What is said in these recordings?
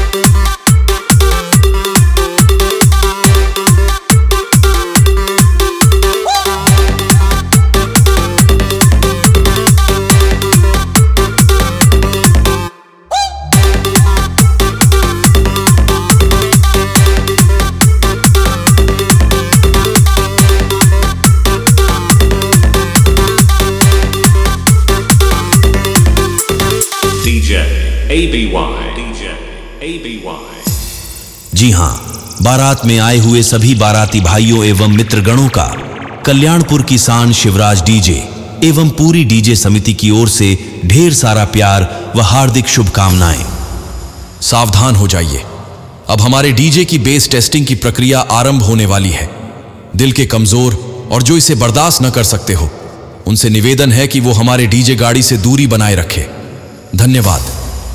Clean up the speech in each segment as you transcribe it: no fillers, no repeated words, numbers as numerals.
जी हां, बारात में आए हुए सभी बाराती भाइयों एवं मित्रगणों का कल्याणपुर की शान शिवराज डीजे एवं पूरी डीजे समिति की ओर से ढेर सारा प्यार व हार्दिक शुभकामनाएं। सावधान हो जाइए, अब हमारे डीजे की बेस टेस्टिंग की प्रक्रिया आरंभ होने वाली है। दिल के कमजोर और जो इसे बर्दाश्त न कर सकते हो, उनसे निवेदन है कि वो हमारे डीजे गाड़ी से दूरी बनाए रखें। धन्यवाद।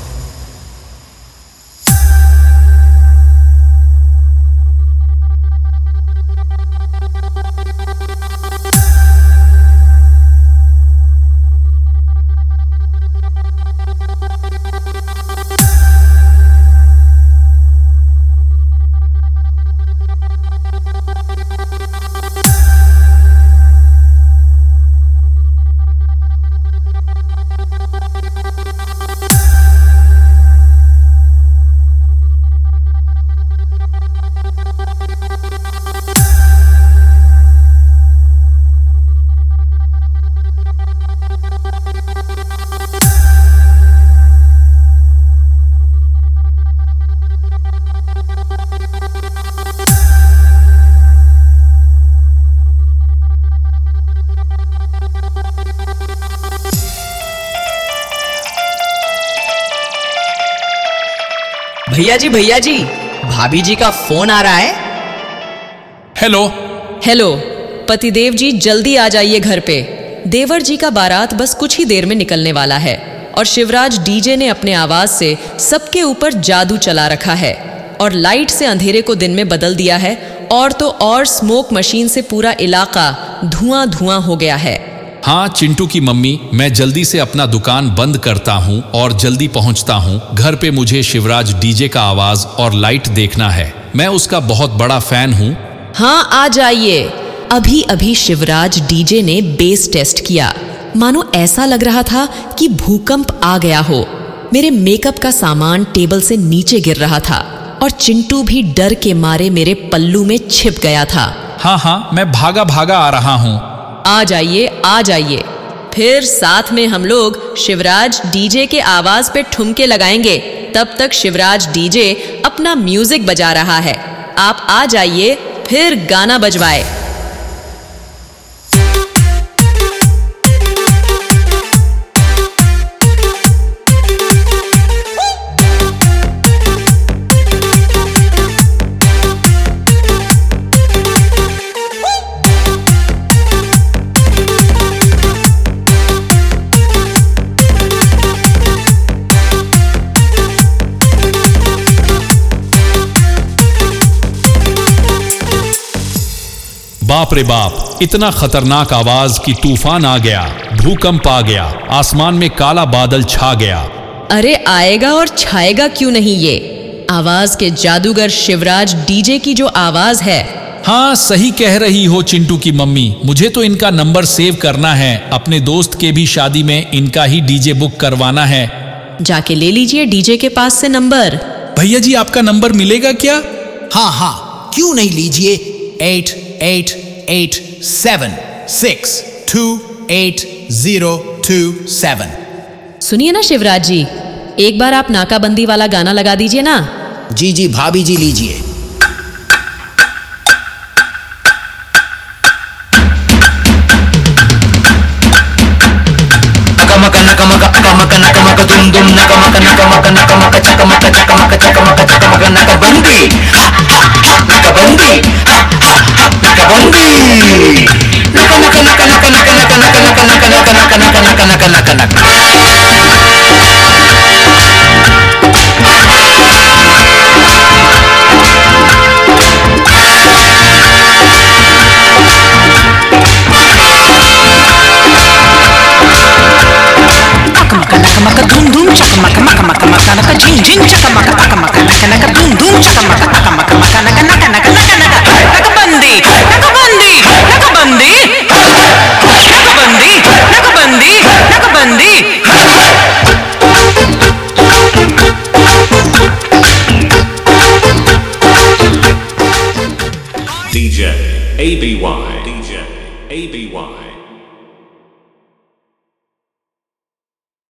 भैया जी, भाभी जी का फोन आ रहा है। हेलो। पतिदेव जी जल्दी आ जाइए घर पे। देवर जी का बारात बस कुछ ही देर में निकलने वाला है और शिवराज डीजे ने अपने आवाज से सबके ऊपर जादू चला रखा है और लाइट से अंधेरे को दिन में बदल दिया है, और तो और स्मोक मशीन से पूरा इलाका धुआं धुआं हो गया है। हाँ चिंटू की मम्मी, मैं जल्दी से अपना दुकान बंद करता हूँ और जल्दी पहुँचता हूँ घर पे। मुझे शिवराज डीजे का आवाज और लाइट देखना है, मैं उसका बहुत बड़ा फैन हूँ। हाँ आ जाइए। अभी अभी शिवराज डीजे ने बेस टेस्ट किया, मानो ऐसा लग रहा था कि भूकंप आ गया हो। मेरे मेकअप का सामान टेबल से नीचे गिर रहा था और चिंटू भी डर के मारे मेरे पल्लू में छिप गया था। हाँ, मैं भागा भागा आ रहा हूँ। आ जाइए। फिर साथ में हम लोग शिवराज डीजे के आवाज पे ठुमके लगाएंगे। तब तक शिवराज डीजे अपना म्यूजिक बजा रहा है, आप आ जाइए, फिर गाना बजवाए। बाप रे बाप, इतना खतरनाक आवाज कि तूफान आ गया, भूकंप आ गया, आसमान में काला बादल छा गया। अरे आएगा और छाएगा क्यों नहीं, ये आवाज के जादूगर शिवराज डीजे की जो आवाज है। हाँ सही कह रही हो चिंटू की मम्मी, मुझे तो इनका नंबर सेव करना है, अपने दोस्त के भी शादी में इनका ही डीजे बुक करवाना है। जाके ले लीजिए डीजे के पास से नंबर। भैया जी आपका नंबर मिलेगा क्या? हाँ, क्यों नहीं, लीजिए 8887628027। सुनिए ना शिवराज जी, एक बार आप नाकाबंदी वाला गाना लगा दीजिए ना। जी भाभी जी लीजिए। DJ ABY. DJ ABY.